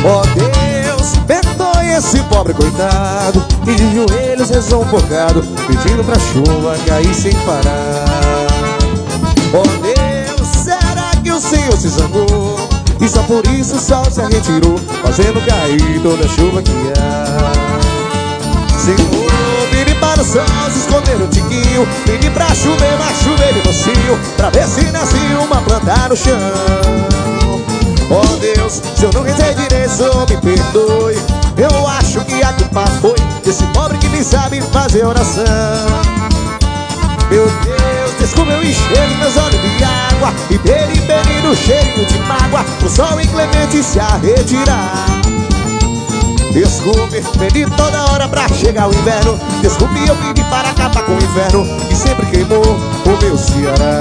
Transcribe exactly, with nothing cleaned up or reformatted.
Ó Deus, perdoe esse pobre coitado, que de joelhos rezou um bocado, pedindo pra chuva cair sem parar. Ó Deus, será que o Senhor se zangou e só por isso o sol se retirou, fazendo cair toda a chuva que há? Senhor, pedi para o sol se esconder no tiquinho, pedi pra chover, mas chover de docinho, pra ver se nasce uma planta no chão. Ó Deus, se eu não rezei direito, me perdoe. Eu acho que a culpa foi desse pobre que nem sabe fazer oração. Meu Deus, desculpa eu encher meus olhos de água e dele pedindo cheirinho de mágoa, o sol inclemente se a retirar. Desculpe, pedi toda hora pra chegar o inverno. Desculpe, eu pedi para acabar com o inverno que sempre queimou o meu Ceará.